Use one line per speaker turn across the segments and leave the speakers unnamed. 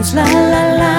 tones, la la la.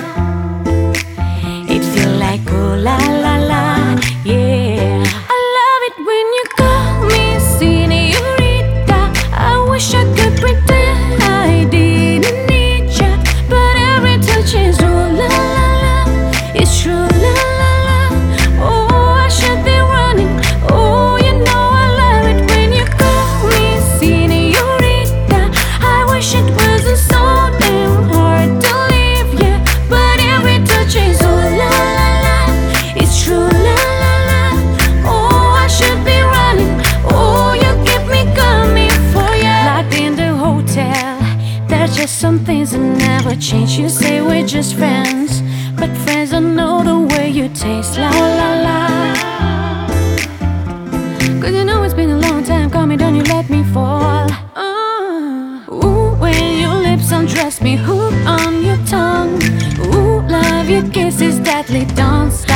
It feel like oh la la la, yeah. I love it when you call me señorita. I wish I could pretend I didn't need ya, but every touch is oh la la la. It's true la la la. Oh, I should be running. Oh, you know I love it when you call me señorita. I wish it wasn't so damn hard to leave ya, but every touch is oh la la la. It's true la la la. Oh, I should be running. Oh, you keep me coming for ya. Locked in the hotel, there's just some things that never change. You say we're just friends, but friends don't know the way you taste, la la la. Cause you know it's been a long time coming, don't you let me fall. Ooh, when your lips undress me, hooked on your tongue. Ooh, love your kisses, deadly dance.